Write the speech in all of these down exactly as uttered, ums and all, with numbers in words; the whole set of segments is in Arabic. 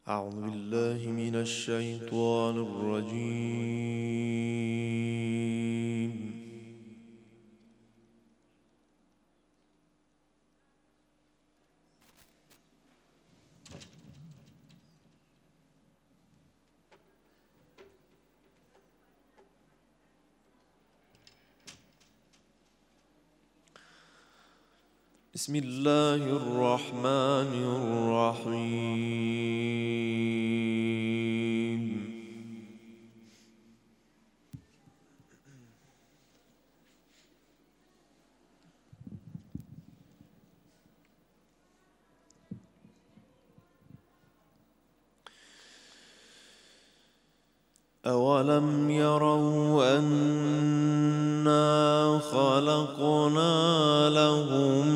أعوذ بالله من الشيطان الرجيم. بسم الله الرحمن الرحيم. أولم يروا أنا خلقنا لهم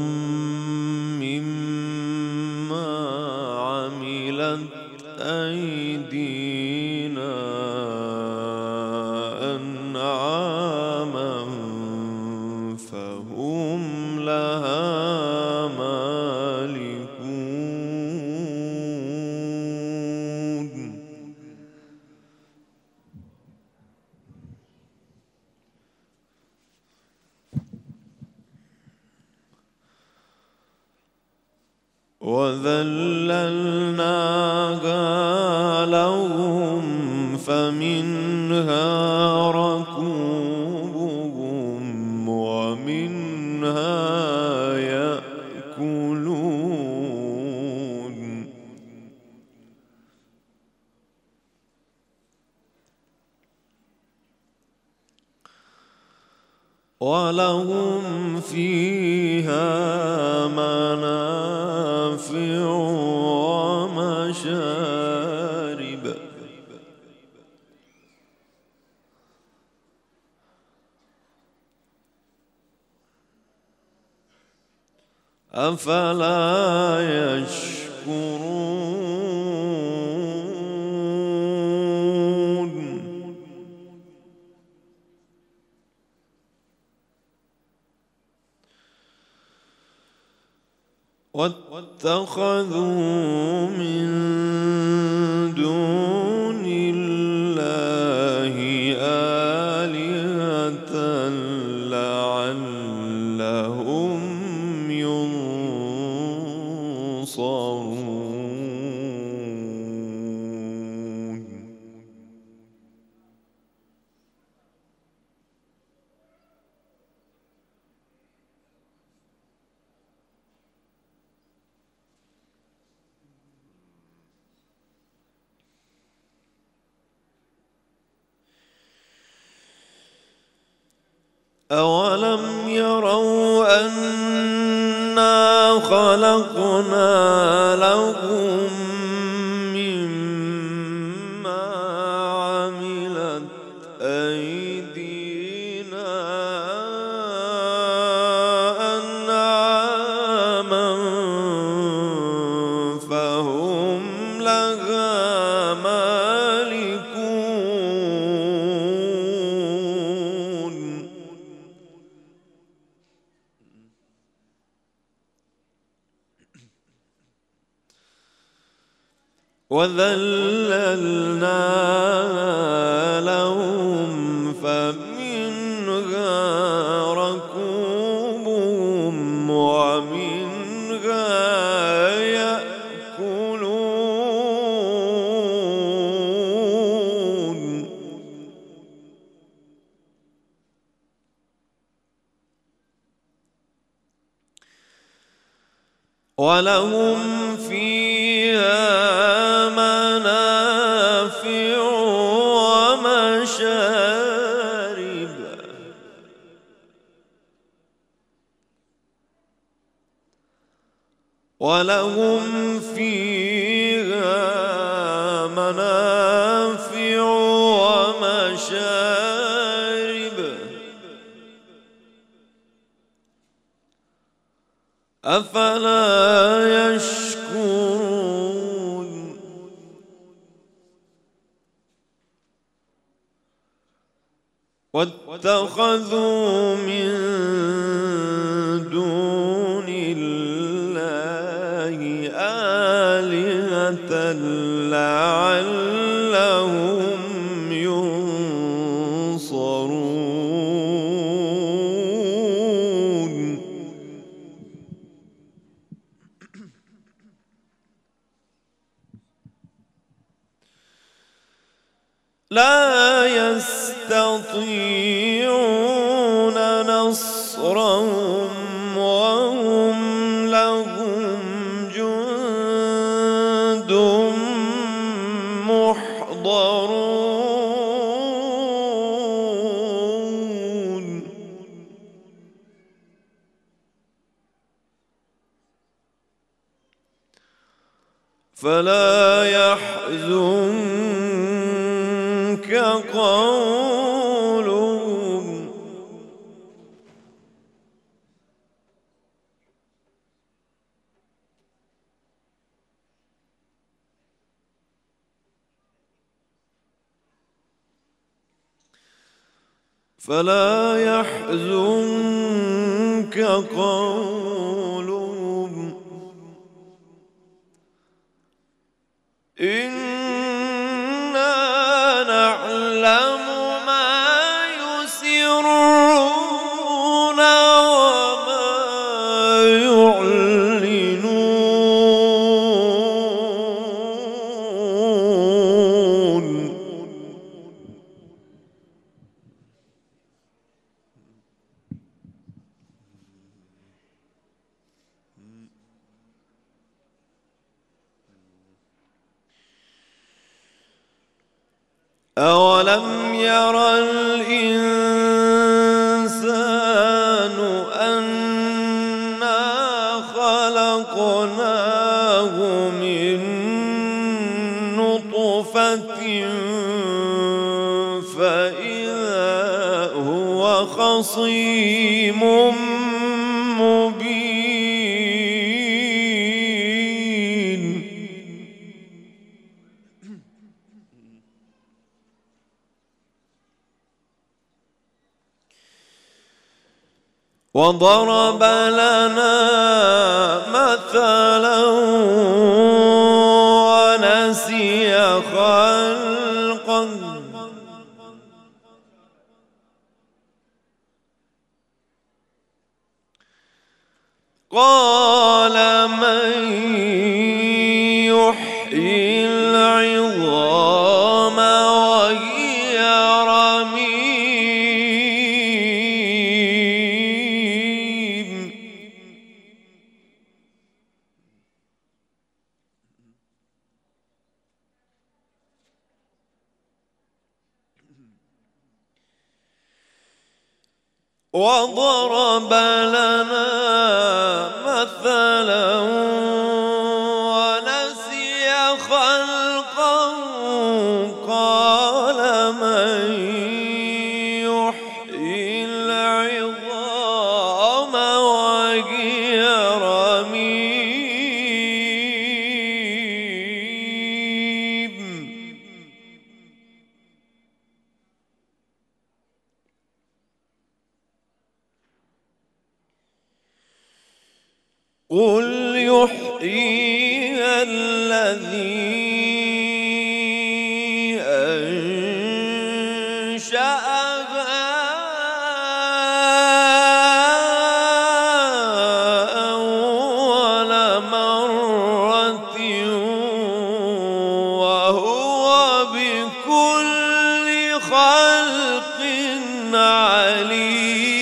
مما عملت أيدينا أنعاما فهم لها مالكون. وذللناها لهم فمنها ركوبهم ومنها يأكلون. ولهم فيها منافع ومشارب أفلا يشكرون. واتخذوا من دون الله آلهة لعلهم ينصرون. أولم يروا أنا خلقنا لهم مما عملت أيدينا أنعاما فهم لها مالكون. وذللنا لهم فمنها ركوبهم ومنها يأكلون. ولهم فيها منافع ومشارب ولهم فيها منافع ومشارب أفلا يشكرون. واتخذوا من دون الله آلهة لعلهم ينصرون لا يستطيعون نصرهم وهم لهم جند محضرون فلا يحزنك قولهم فلا يحزنك قولهم إنا نعلم ما يسرون وما يعلنون أولم ير الإنسان أنا خلقناه من نطفة فإذا هو خصيم مبين وضرب لنا مثلا ونسي خلقه قال من يحيي العظام وهي رميم وضرب لنا مثلا ونسي خلقه قال من يحيي العظام وهي رميم قل يحييها الذي أنشأها أول مرة وهو بكل خلق عليم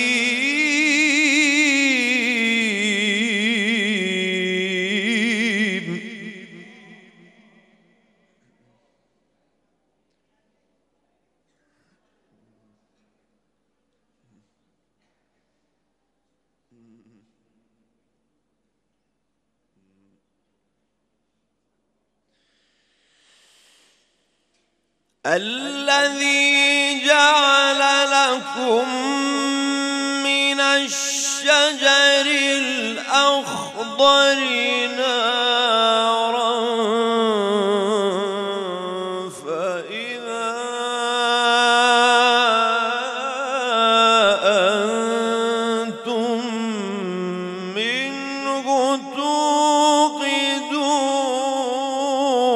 الذي جعل لكم من الشجر الأخضر نارا فإذا أنتم منه توقدون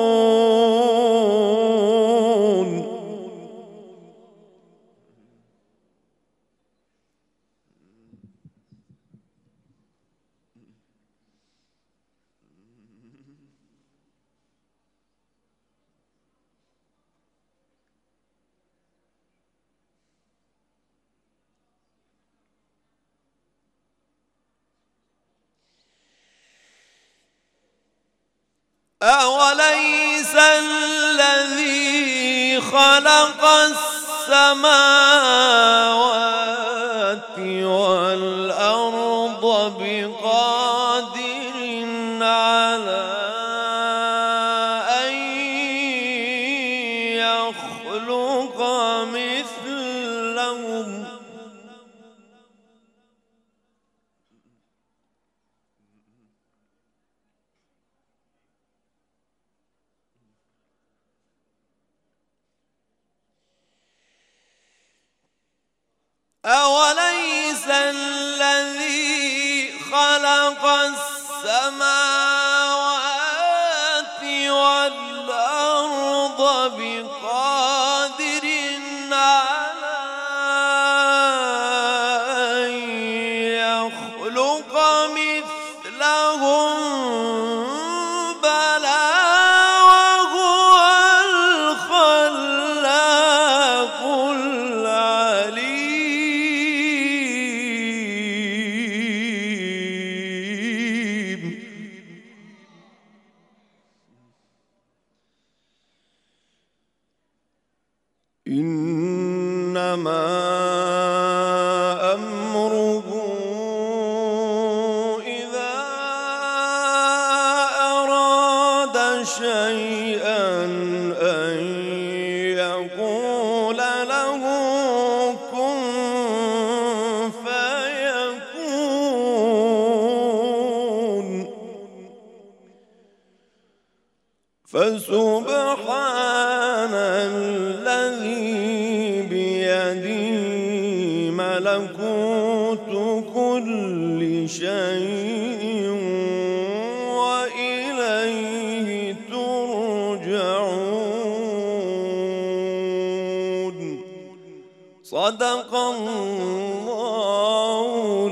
أوليس الذي خلق السماوات والأرض بقادر على أن يخلق مثلهم أوليس الذي خلق السماوات والأرض بقادر على أن يخلق مثلهم بلى وهو الخلاق العليم. إنما أمره إذا أراد شيئا أن يقول له كن فيكون. فسبحان الذي بيده ملكوت كل شيء وإليه ترجعون. صدق الله